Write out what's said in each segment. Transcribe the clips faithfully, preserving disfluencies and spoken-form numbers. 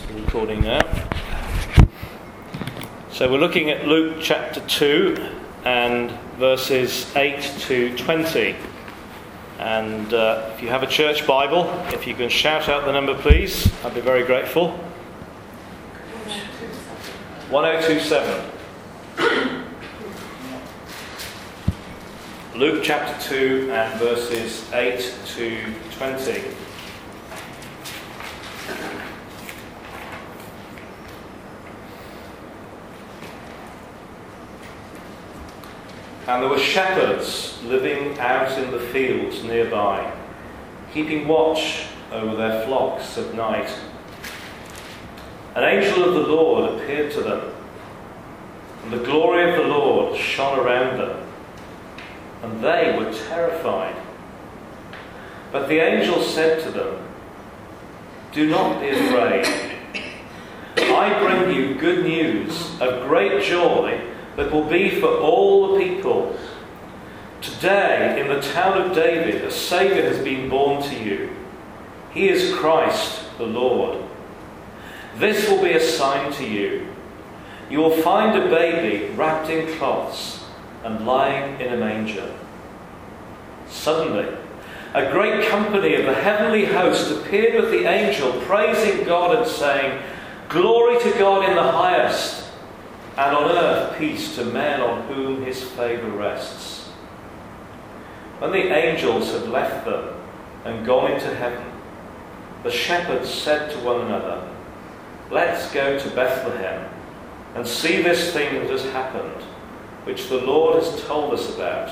Recording now. So we're looking at Luke chapter two and verses eight to twenty. And uh, if you have a church Bible, if you can shout out the number please, I'd be very grateful. one oh two seven. Luke chapter two and verses eight to twenty. And there were shepherds living out in the fields nearby, keeping watch over their flocks at night. An angel of the Lord appeared to them, and the glory of the Lord shone around them, and they were terrified. But the angel said to them, "Do not be afraid. I bring you good news of great joy that will be for all the people. Today, in the town of David, a Saviour has been born to you. He is Christ the Lord. This will be a sign to you. You will find a baby wrapped in cloths and lying in a manger." Suddenly, a great company of the heavenly host appeared with the angel, praising God and saying, "Glory to God in the highest, and on earth peace to men on whom his favour rests." When the angels had left them and gone into heaven, the shepherds said to one another, "Let's go to Bethlehem and see this thing that has happened, which the Lord has told us about."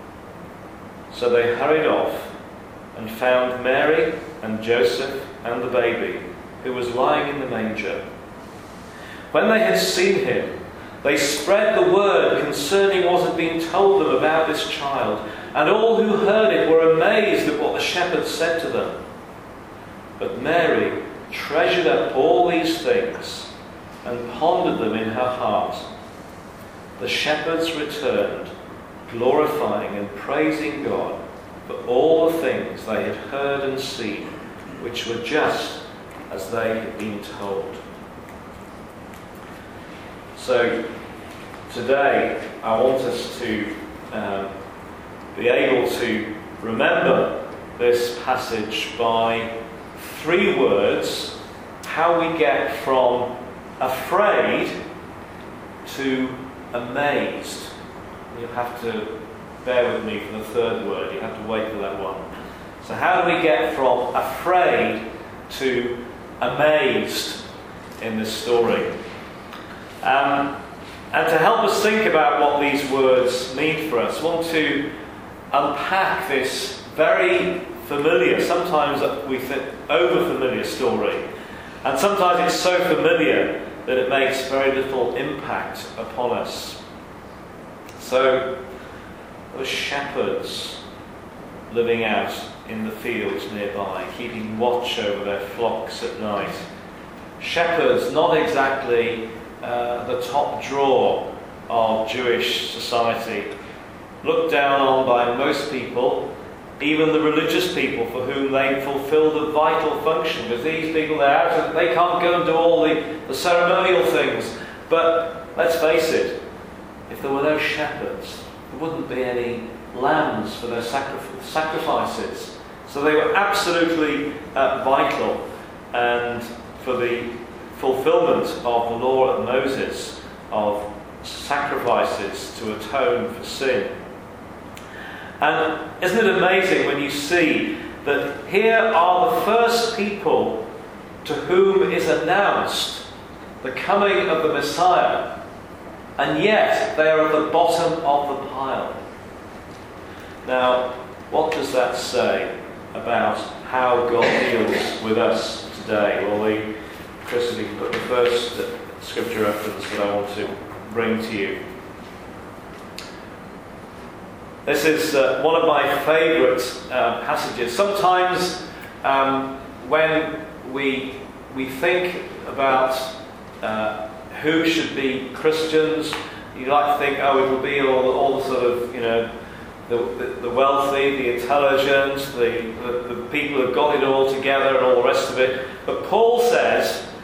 So they hurried off and found Mary and Joseph and the baby, who was lying in the manger. When they had seen him, they spread the word concerning what had been told them about this child, and all who heard it were amazed at what the shepherds said to them. But Mary treasured up all these things and pondered them in her heart. The shepherds returned, glorifying and praising God for all the things they had heard and seen, which were just as they had been told. So today I want us to um, be able to remember this passage by three words, how we get from afraid to amazed. You'll have to bear with me for the third word, you have to wait for that one. So how do we get from afraid to amazed in this story? Um, and to help us think about what these words mean for us, I want to unpack this very familiar, sometimes we think over-familiar story. And sometimes it's so familiar that it makes very little impact upon us. So, there were shepherds living out in the fields nearby, keeping watch over their flocks at night. Shepherds, not exactly Uh, the top drawer of Jewish society, looked down on by most people, even the religious people for whom they fulfill the vital function, because these people, they're out, they can't go and do all the, the ceremonial things. But let's face it, if there were no shepherds, there wouldn't be any lambs for their sacri- sacrifices. So they were absolutely uh, vital, and for the fulfillment of the law of Moses, of sacrifices to atone for sin. And isn't it amazing when you see that here are the first people to whom is announced the coming of the Messiah, and yet they are at the bottom of the pile. Now, what does that say about how God deals with us today? Well, the Chris, if you can put the first scripture reference that I want to bring to you. This is uh, one of my favourite uh, passages. Sometimes um, when we we think about uh, who should be Christians, you like to think, oh, it will be all, all the sort of, you know, the, the, the wealthy, the intelligent, the, the, the people who've got it all together and all the rest of it. But Paul says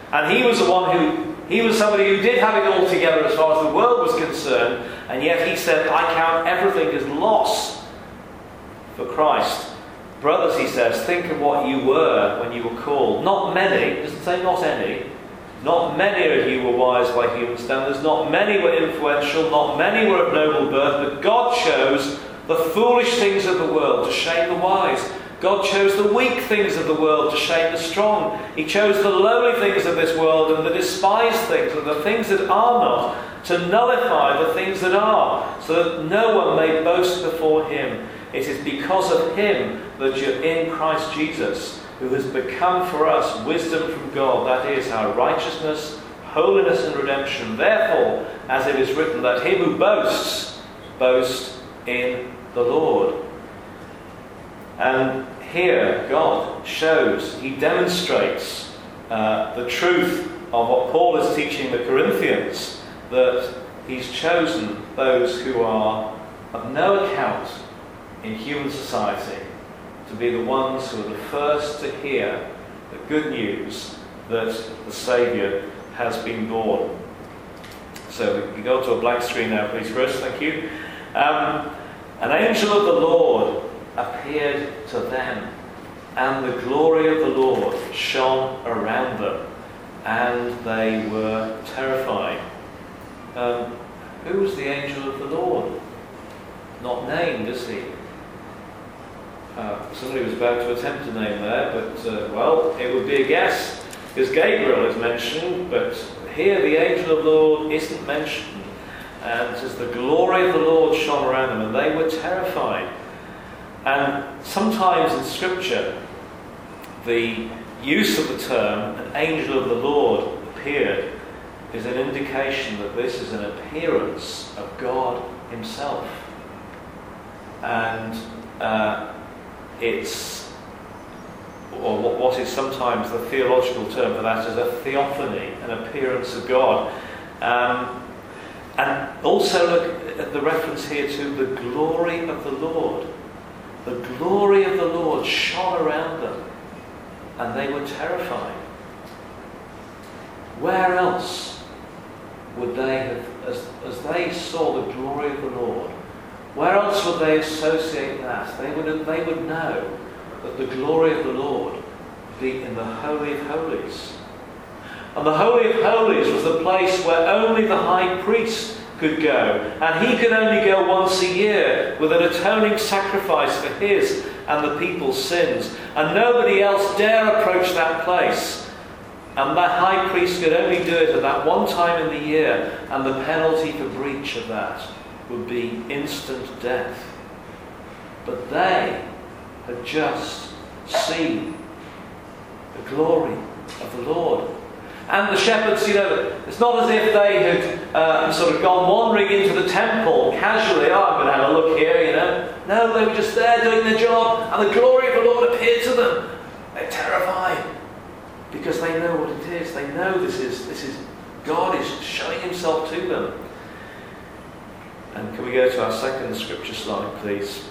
And he was the one who, he was somebody who did have it all together as far as the world was concerned, and yet he said, I count everything as loss for Christ. Brothers, he says, think of what you were when you were called. Not many, it doesn't say not any. Not many of you were wise by human standards. Not many were influential. Not many were of noble birth. But God chose the foolish things of the world to shame the wise. God chose the weak things of the world to shame the strong. He chose the lowly things of this world and the despised things and the things that are not to nullify the things that are, so that no one may boast before him. It is because of him that you're in Christ Jesus, who has become for us wisdom from God, that is, our righteousness, holiness and redemption. Therefore, as it is written, let him who boasts, boast in the Lord. And here God shows, he demonstrates uh, the truth of what Paul is teaching the Corinthians, that he's chosen those who are of no account in human society to be the ones who are the first to hear the good news that the Saviour has been born. So we can go to a blank screen now, please, Chris. Thank you. Um, an angel of the Lord appeared to them, and the glory of the Lord shone around them, and they were terrified. Um, who was the angel of the Lord? Not named, is he? Uh, somebody was about to attempt to name there, but, uh, well, it would be a guess, because Gabriel is mentioned, but here the angel of the Lord isn't mentioned. And it says the glory of the Lord shone around them, and they were terrified. And sometimes in Scripture, the use of the term, an angel of the Lord appeared, is an indication that this is an appearance of God himself. And uh, it's, or what is sometimes the theological term for that is a theophany, an appearance of God. Um, and also look at the reference here to the glory of the Lord. The glory of the Lord shone around them, and they were terrified. Where else would they have, as, as they saw the glory of the Lord, where else would they associate that? They would, they would know that the glory of the Lord would be in the Holy of Holies. And the Holy of Holies was the place where only the high priest could go. And he could only go once a year with an atoning sacrifice for his and the people's sins. And nobody else dare approach that place. And that high priest could only do it at that one time in the year. And the penalty for breach of that would be instant death. But they had just seen the glory of the Lord. And the shepherds, you know, it's not as if they had uh, sort of gone wandering into the temple casually. Oh, I'm going to have a look here, you know. No, they were just there doing their job, and the glory of the Lord appeared to them. They're terrified because they know what it is. They know this is this is God is showing himself to them. And can we go to our second scripture slide, please?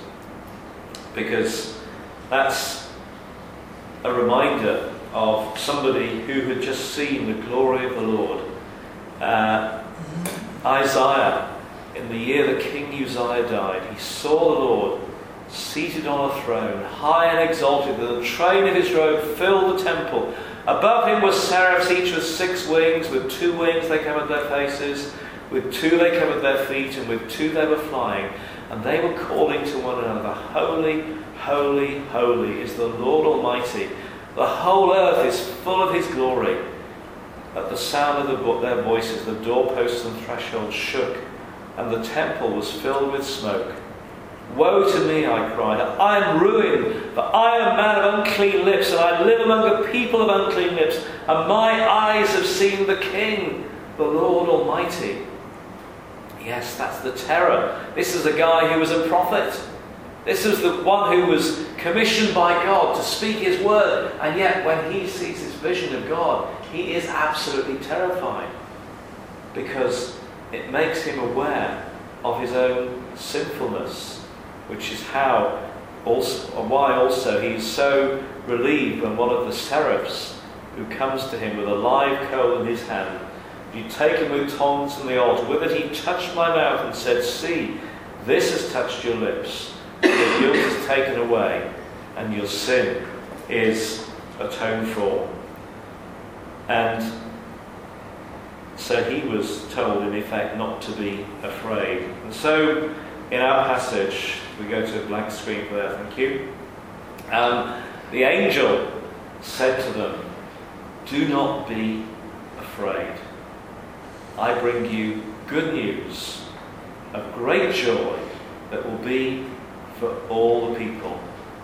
Because that's a reminder of somebody who had just seen the glory of the Lord. Uh, Isaiah, in the year that King Uzziah died, he saw the Lord seated on a throne, high and exalted, and the train of his robe filled the temple. Above him were seraphs, each with six wings. With two wings they covered their faces, with two they covered their feet, and with two they were flying. And they were calling to one another, Holy, holy, holy is the Lord Almighty. The whole earth is full of his glory. At the sound of the, their voices, the doorposts and thresholds shook, and the temple was filled with smoke. Woe to me, I cried. I am ruined, for I am a man of unclean lips, and I live among a people of unclean lips, and my eyes have seen the King, the Lord Almighty. Yes, that's the terror. This is a guy who was a prophet. This was the one who was commissioned by God to speak his word, and yet when he sees his vision of God, he is absolutely terrified, because it makes him aware of his own sinfulness, which is how also, or why also he is so relieved when one of the seraphs who comes to him with a live coal in his hand. You take him with tongs from the altar. With it he touched my mouth and said, see, this has touched your lips. Your guilt is taken away, and your sin is atoned for. And so he was told, in effect, not to be afraid. And so, in our passage, we go to a blank screen for that, thank you. Um, the angel said to them, do not be afraid. I bring you good news of great joy that will be for all the people.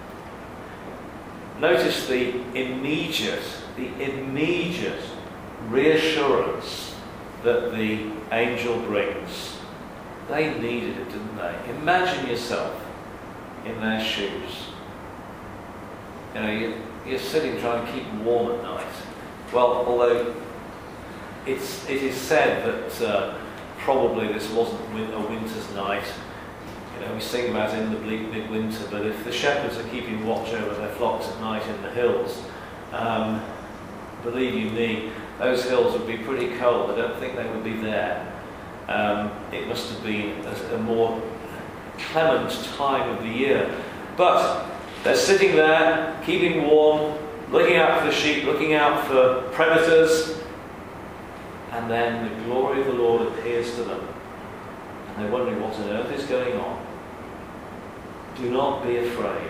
Notice the immediate, the immediate reassurance that the angel brings. They needed it, didn't they? Imagine yourself in their shoes. You know, you're, you're sitting trying to keep warm at night. Well, although it's, it is said that uh, probably this wasn't a winter's night. You know, we sing about it in the bleak midwinter, but if the shepherds are keeping watch over their flocks at night in the hills, um, believe you me, those hills would be pretty cold. I don't think they would be there. Um, it must have been a, a more clement time of the year. But they're sitting there, keeping warm, looking out for the sheep, looking out for predators, and then the glory of the Lord appears to them. And they're wondering what on earth is going on. Do not be afraid.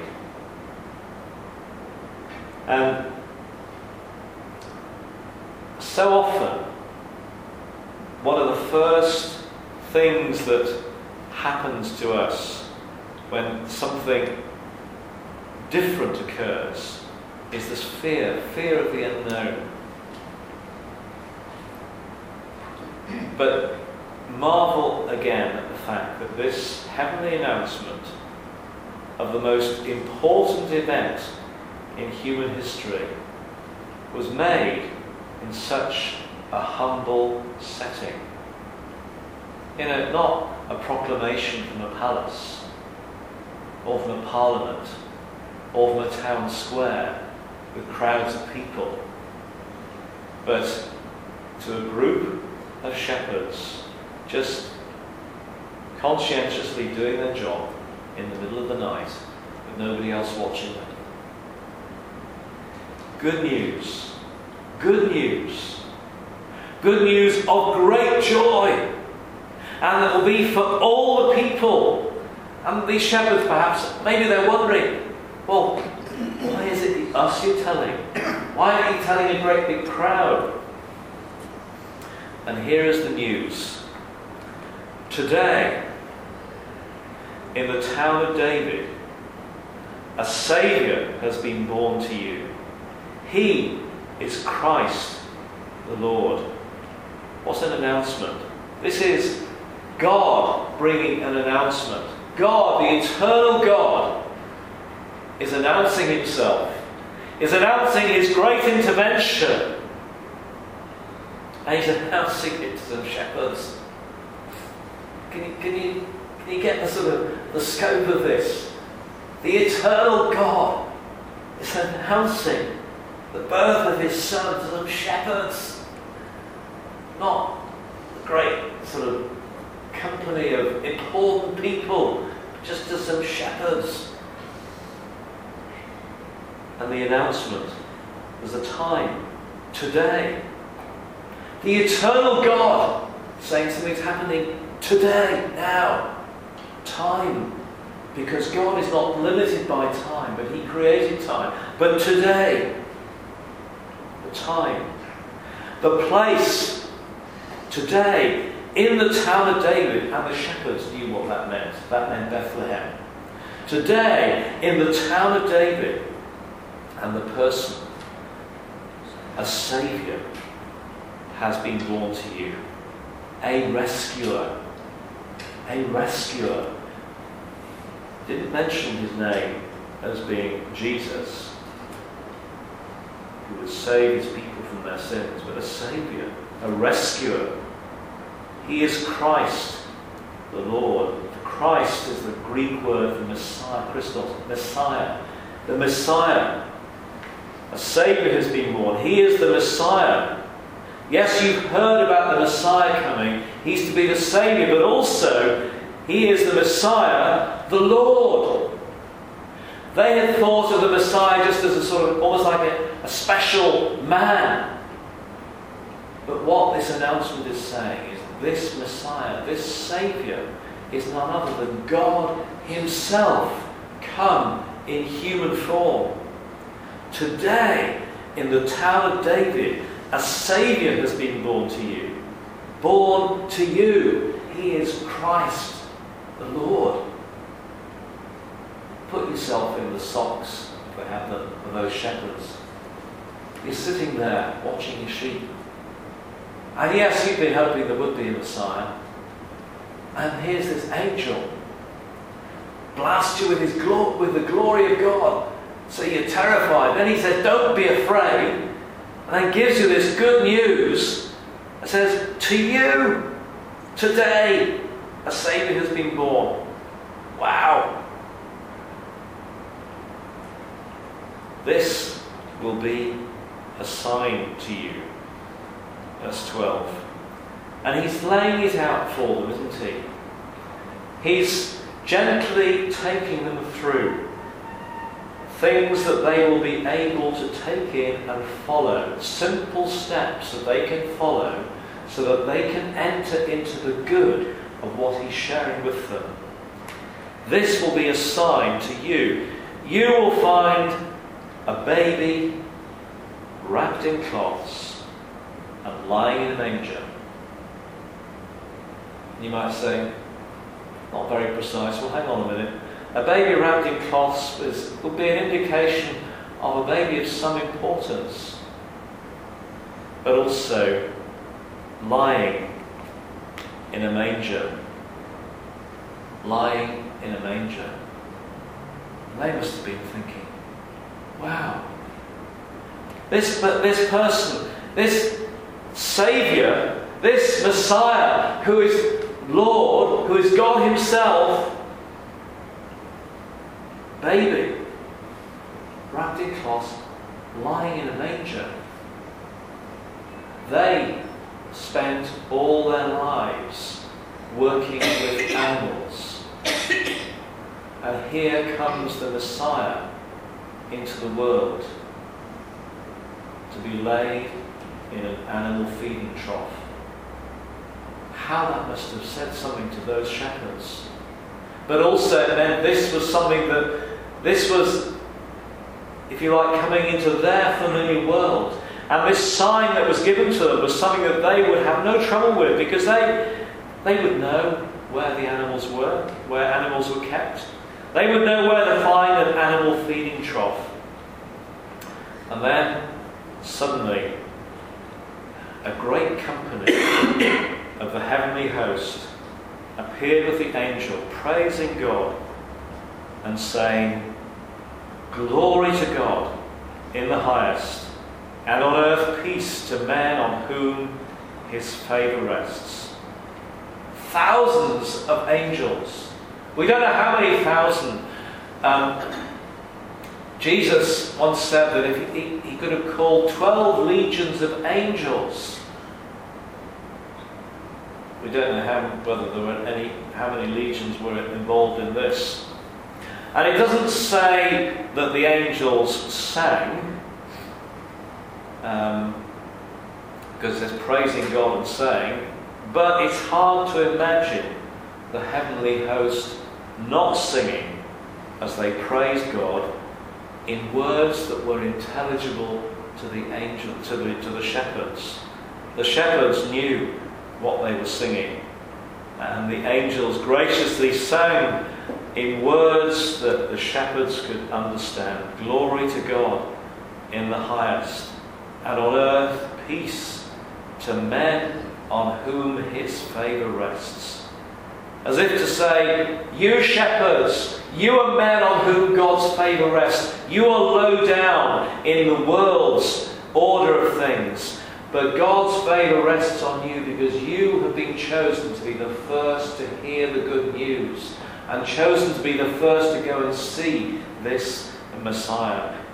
And so often, one of the first things that happens to us when something different occurs is this fear, fear of the unknown. But marvel again at the fact that this heavenly announcement of the most important event in human history was made in such a humble setting. You know, not a proclamation from a palace, or from a parliament, or from a town square with crowds of people, but to a group of shepherds just conscientiously doing their job in the middle of the night with nobody else watching them. Good news. Good news. Good news of great joy. And it will be for all the people. And these shepherds perhaps, maybe they're wondering, well, why is it us you're telling? Why are you telling a great big crowd? And here is the news. Today, in the town of David, a Saviour has been born to you. He is Christ the Lord. What's an announcement? This is God bringing an announcement. God, the eternal God, is announcing himself, is announcing his great intervention. And he's announcing it to some shepherds. Can you, can you, can you get the sort of the scope of this? The eternal God is announcing the birth of his Son to some shepherds. Not a great sort of company of important people, just to some shepherds. And the announcement was a time, today. The eternal God saying something's happening today, now. Time. Because God is not limited by time, but he created time. But today, the time, the place, today, in the town of David, and the shepherds knew what that meant. That meant Bethlehem. Today, in the town of David, and the person, a Saviour, has been born to you. A rescuer. A rescuer. Didn't mention his name as being Jesus, who would save his people from their sins, but a Saviour, a rescuer. He is Christ, the Lord. Christ is the Greek word for Messiah, Christos, Messiah. The Messiah A Saviour has been born. He is the Messiah. Yes, you've heard about the Messiah coming. He's to be the Saviour, but also He is the Messiah, the Lord. They had thought of the Messiah just as a sort of, almost like a, a special man. But what this announcement is saying is this Messiah, this Saviour, is none other than God Himself come in human form. Today, in the town of David, a Saviour has been born to you. Born to you. He is Christ, the Lord. Put yourself in the socks, if we have them, of those shepherds. You're sitting there watching your sheep. And yes, you've been hoping there would be a Messiah. And here's this angel. Blast you with, his glo- with the glory of God. So you're terrified. Then he says, don't be afraid. And then gives you this good news. It says, to you, today, a Saviour has been born. Wow. This will be a sign to you. Verse twelve. And he's laying it out for them, isn't he? He's gently taking them through things that they will be able to take in and follow. Simple steps that they can follow so that they can enter into the good of what he's sharing with them. This will be a sign to you. You will find a baby wrapped in cloths and lying in a manger. You might say, not very precise. Well, hang on a minute. A baby wrapped in cloths is, would be an indication of a baby of some importance, but also lying in a manger. Lying in a manger. And they must have been thinking, wow, this, this person, this Saviour, this Messiah, who is Lord, who is God Himself, baby, wrapped in cloths, lying in a manger. They spent all their lives working with animals. And here comes the Messiah into the world to be laid in an animal feeding trough. How that must have said something to those shepherds. But also it meant this was something that, this was, if you like, coming into their familiar world. And this sign that was given to them was something that they would have no trouble with, because they, they would know where the animals were, where animals were kept. They would know where to find an animal feeding trough. And then, suddenly, a great company of the heavenly host appeared with the angel, praising God and saying, "Glory to God in the highest, and on earth peace to men on whom His favour rests." Thousands of angels. We don't know how many thousand. Um, Jesus once said that if he, he could have called twelve legions of angels. We don't know how, whether there were any, how many legions were involved in this. And it doesn't say that the angels sang, um, because it says praising God and saying, but it's hard to imagine the heavenly host not singing as they praised God in words that were intelligible to the angel, to the, to the shepherds. The shepherds knew what they were singing, and the angels graciously sang in words that the shepherds could understand. Glory to God in the highest, and on earth peace to men on whom His favour rests. As if to say, you shepherds, you are men on whom God's favour rests. You are low down in the world's order of things. But God's favour rests on you because you have been chosen to be the first to hear the good news, and chosen to be the first to go and see this Messiah.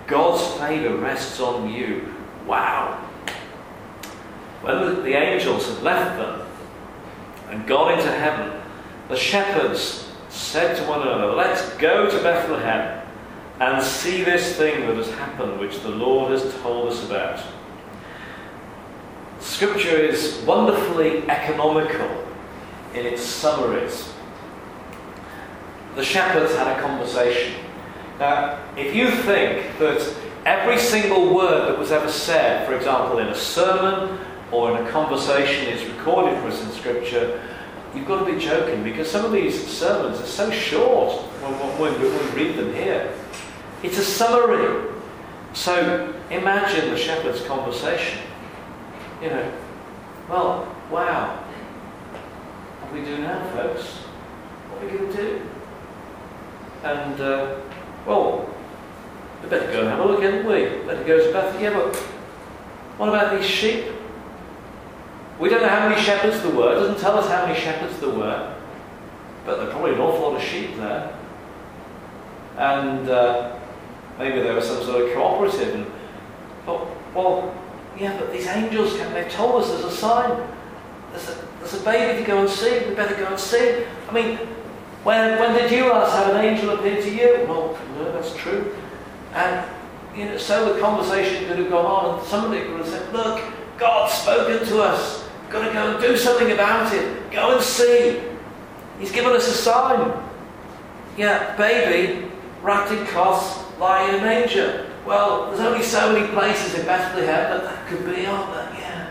God's favour rests on you. Wow. When the, the angels had left them and gone into heaven, the shepherds said to one another, let's go to Bethlehem and see this thing that has happened, which the Lord has told us about. Scripture is wonderfully economical in its summaries. The shepherds had a conversation. Now, if you think that every single word that was ever said, for example, in a sermon or in a conversation is recorded for us in Scripture, you've got to be joking, because some of these sermons are so short when, when, when we read them here. It's a summary. So imagine the shepherd's conversation. You know, well, wow. What do we do now, folks? What are we going to do? And, uh, well, we better go and have a look, hadn't we? Better go to Bethlehem. Yeah, but what about these sheep? We don't know how many shepherds there were. It doesn't tell us how many shepherds there were. But there are probably an awful lot of sheep there. And uh, maybe there was some sort of cooperative. And, but, well, yeah, but these angels came. They've told us there's a sign. There's a, there's a baby to go and see. We better go and see. I mean, when, when did you last have an angel appear to you? Well, no, that's true. And, you know, so the conversation could have gone on, and somebody could have said, look, God's spoken to us. We've got to go and do something about it. Go and see. He's given us a sign. Yeah, baby, wrapped in cloths, lying in a manger. Well, there's only so many places in Bethlehem that that could be, aren't there? Yeah.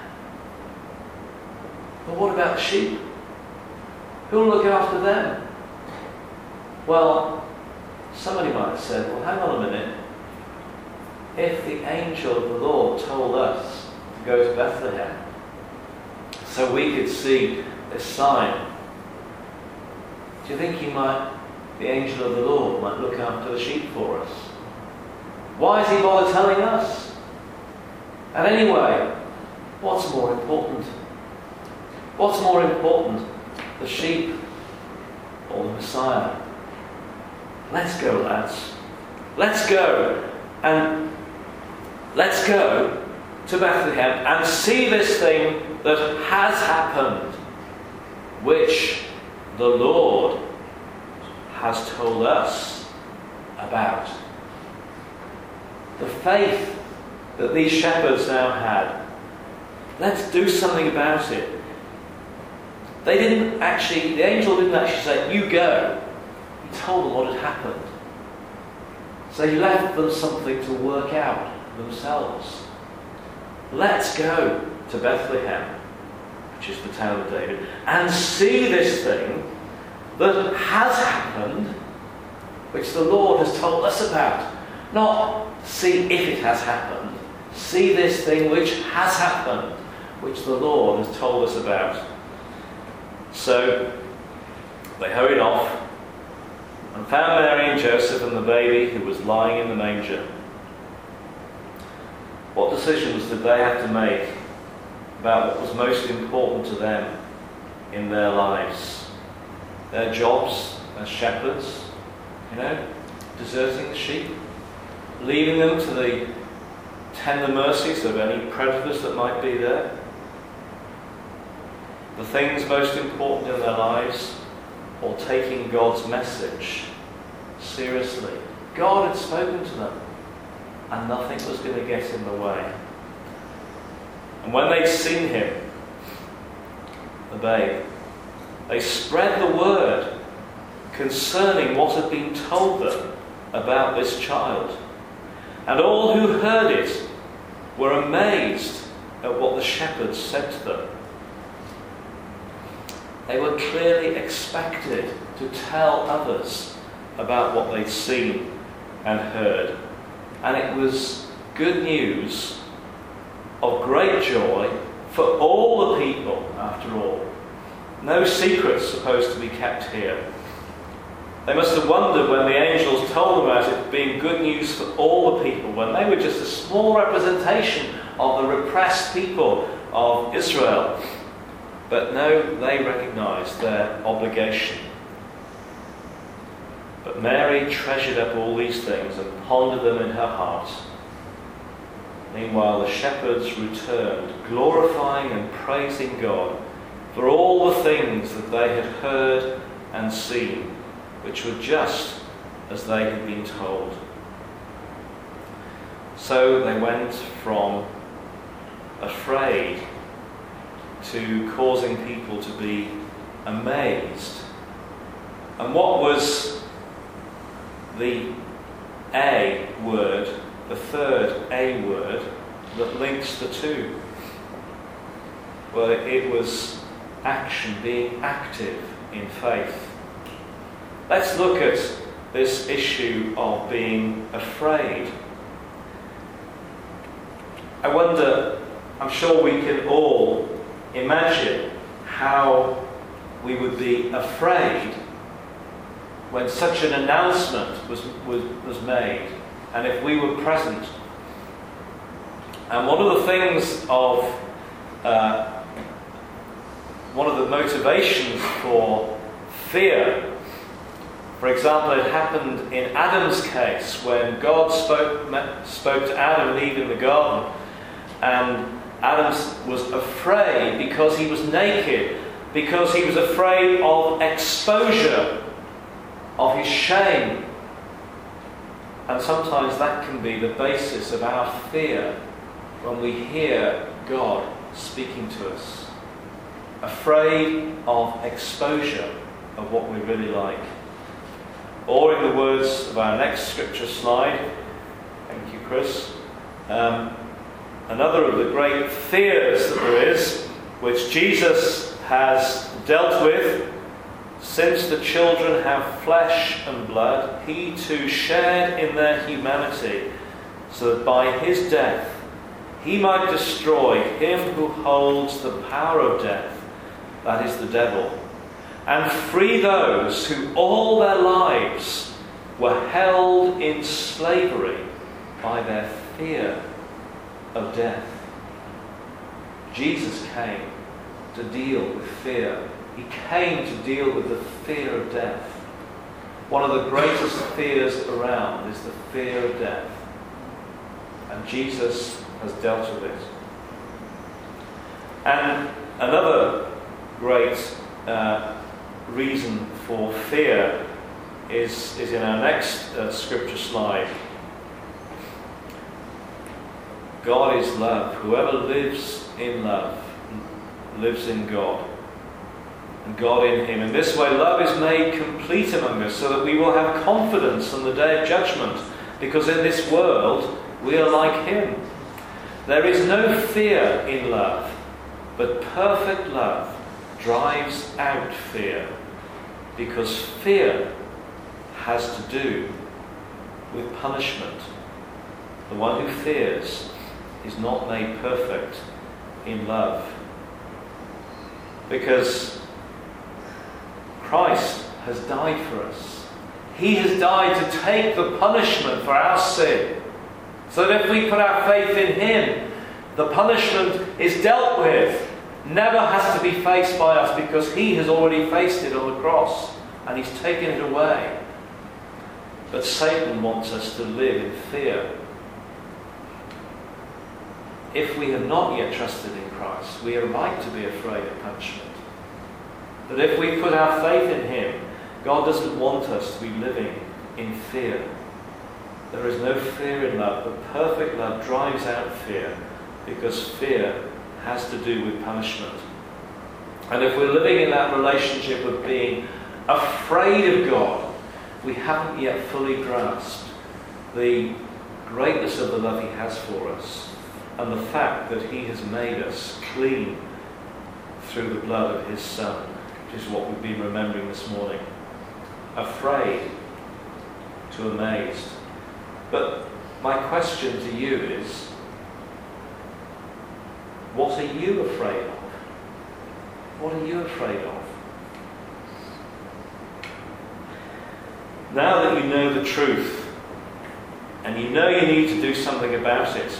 But what about the sheep? Who'll look after them? Well, somebody might have said, well, hang on a minute. If the angel of the Lord told us to go to Bethlehem so we could see this sign, do you think he might, the angel of the Lord might look after the sheep for us? Why is he bother telling us? And anyway, what's more important? What's more important, the sheep or the Messiah? Let's go, lads. Let's go. And let's go to Bethlehem and see this thing that has happened, which the Lord has told us about. The faith that these shepherds now had. Let's do something about it. They didn't actually, the angel didn't actually say, you go. He told them what had happened. So he left them something to work out themselves. Let's go to Bethlehem, which is the town of David, and see this thing that has happened, which the Lord has told us about. Not see if it has happened. See this thing which has happened, which the Lord has told us about. So they hurried off and found Mary and Joseph and the baby who was lying in the manger. What decisions did they have to make about what was most important to them in their lives? Their jobs as shepherds, you know, deserting the sheep, leaving them to the tender mercies of any predators that might be there. The things most important in their lives, or taking God's message seriously. God had spoken to them, and nothing was going to get in the way. And when they'd seen him, the babe, they spread the word concerning what had been told them about this child. And all who heard it were amazed at what the shepherds said to them. They were clearly expected to tell others about what they'd seen and heard. And it was good news of great joy for all the people, after all. No secrets supposed to be kept here. They must have wondered when the angels told them about it being good news for all the people, when they were just a small representation of the repressed people of Israel. But no, they recognized their obligation. But But Mary treasured up all these things and pondered them in her heart. Meanwhile, the shepherds returned, glorifying and praising God for all the things that they had heard and seen, which were just as they had been told. So they went from afraid to causing people to be amazed. And what was the A word, the third A word that links the two? Well, it was action, being active in faith. Let's look at this issue of being afraid. I wonder, I'm sure we can all imagine how we would be afraid when such an announcement was, was, was made, and if we were present. And one of the things of, uh, one of the motivations for fear, for example, it happened in Adam's case when God spoke, spoke to Adam and Eve in the garden, and Adam was afraid because he was naked, because he was afraid of exposure, of his shame. And sometimes that can be the basis of our fear when we hear God speaking to us. Afraid of exposure of what we really like. Or in the words of our next scripture slide, thank you, Chris, um, another of the great fears that there is, which Jesus has dealt with, since the children have flesh and blood, he too shared in their humanity, so that by his death he might destroy him who holds the power of death, that is the devil, and free those who all their lives were held in slavery by their fear of death. Jesus came to deal with fear. He came to deal with the fear of death. One of the greatest fears around is the fear of death. And Jesus has dealt with it. And another great uh, reason for fear is, is in our next uh, scripture slide. God is love. Whoever lives in love lives in God, and God in him. In this way, love is made complete among us, so that we will have confidence on the day of judgment, because in this world we are like him. There is no fear in love, but perfect love drives out fear, because fear has to do with punishment. The one who fears is not made perfect in love, because Christ has died for us. He has died to take the punishment for our sin, so that if we put our faith in him, the punishment is dealt with, never has to be faced by us, because he has already faced it on the cross and he's taken it away. But Satan wants us to live in fear. If we have not yet trusted in Christ, we are right to be afraid of punishment. But if we put our faith in him, God doesn't want us to be living in fear. There is no fear in love, but perfect love drives out fear, because fear has to do with punishment. And if we're living in that relationship of being afraid of God, we haven't yet fully grasped the greatness of the love he has for us, and the fact that he has made us clean through the blood of his Son, which is what we've been remembering this morning. Afraid to amazed. But my question to you is, what are you afraid of? What are you afraid of? Now that you know the truth, and you know you need to do something about it,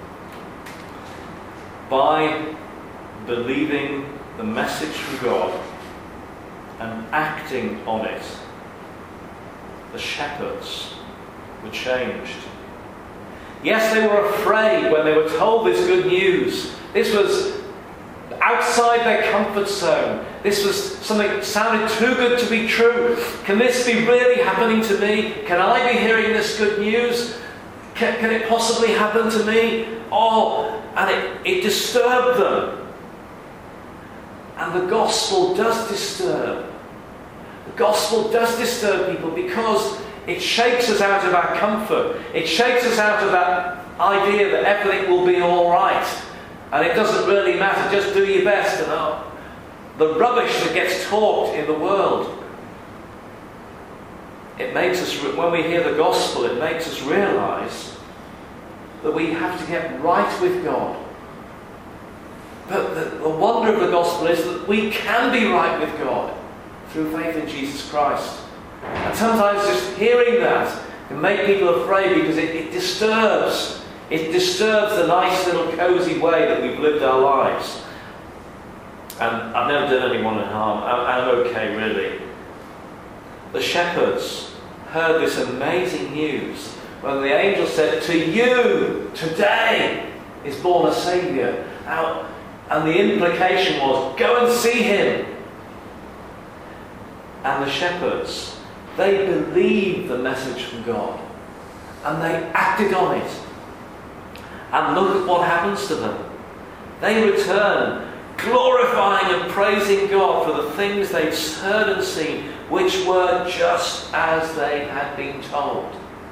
by believing the message from God and acting on it, the shepherds were changed. Yes, they were afraid when they were told this good news. This was outside their comfort zone. This was something that sounded too good to be true. Can this be really happening to me? Can I be hearing this good news? Can, can it possibly happen to me? Oh, and it, it disturbed them. And the gospel does disturb. The gospel does disturb people because it shakes us out of our comfort. It shakes us out of that idea that everything will be all right. And it doesn't really matter, just do your best. And oh, the rubbish that gets talked in the world. It makes us, when we hear the gospel, it makes us realise that we have to get right with God. But the, the wonder of the gospel is that we can be right with God through faith in Jesus Christ. And sometimes just hearing that can make people afraid because it, it disturbs. It disturbs the nice little cosy way that we've lived our lives. And I've never done anyone harm. I'm, I'm okay, really. The shepherds heard this amazing news when the angel said, "To you today is born a Saviour." Now, and the implication was, go and see him. And the shepherds, they believed the message from God. And they acted on it. And look at what happens to them. They return, glorifying and praising God for the things they'd heard and seen, which were just as they had been told.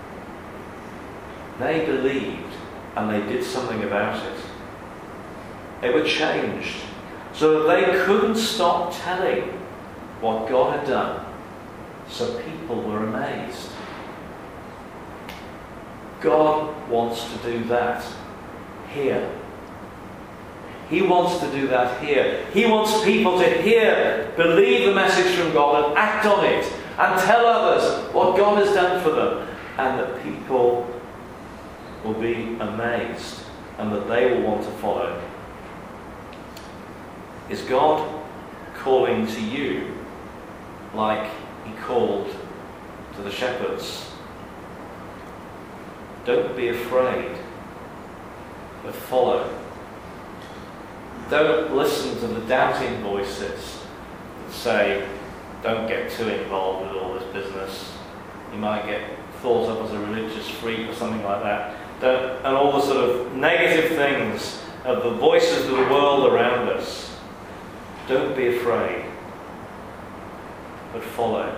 They believed, and they did something about it. They were changed, so that they couldn't stop telling what God had done. So people were amazed. God wants to do that here. He wants to do that here. He wants people to hear, believe the message from God and act on it and tell others what God has done for them, and that people will be amazed and that they will want to follow. Is God calling to you like he called to the shepherds? Don't be afraid, but follow. Don't listen to the doubting voices that say, don't get too involved with all this business. You might get thought of as a religious freak or something like that. Don't, and all the sort of negative things of the voices of the world around us. Don't be afraid, but follow.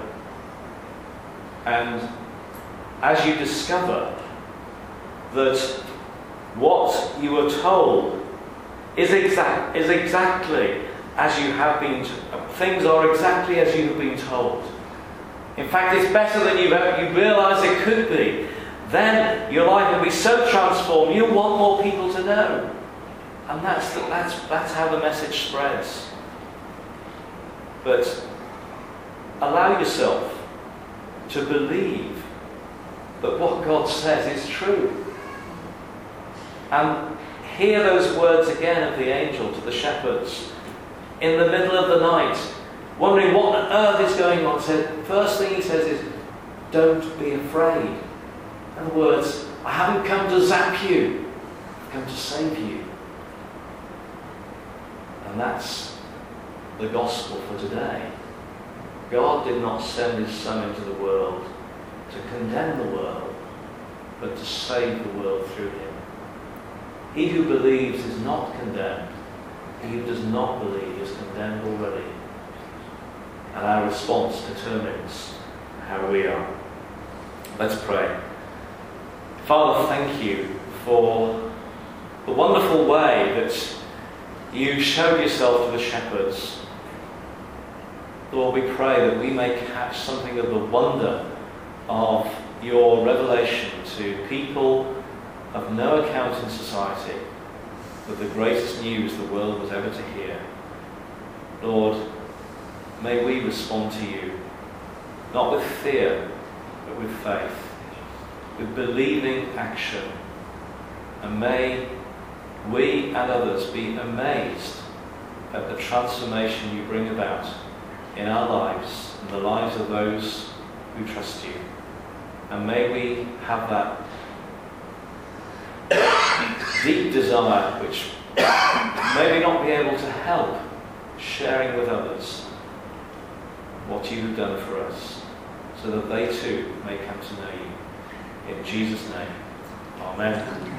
And as you discover that what you were told is exact is exactly as you have been, things are exactly as you have been told. In fact, it's better than you you realise it could be. Then your life will be so transformed, you'll want more people to know. And that's the, that's that's how the message spreads. But allow yourself to believe that what God says is true. And hear those words again of the angel to the shepherds in the middle of the night, wondering what on earth is going on. So first thing he says is, don't be afraid. In other words, I haven't come to zap you, I've come to save you. And that's the gospel for today. God did not send his Son into the world to condemn the world, but to save the world through him. He who believes is not condemned. He who does not believe is condemned already. And our response determines how we are. Let's pray. Father, thank you for the wonderful way that you showed yourself to the shepherds. Lord, we pray that we may catch something of the wonder of your revelation to people of no account in society, with the greatest news the world was ever to hear. Lord, may we respond to you, not with fear, but with faith, with believing action. And may we and others be amazed at the transformation you bring about in our lives and the lives of those who trust you. And may we have that deep desire which may we not be able to help sharing with others what you have done for us, so that they too may come to know you. In Jesus' name, amen.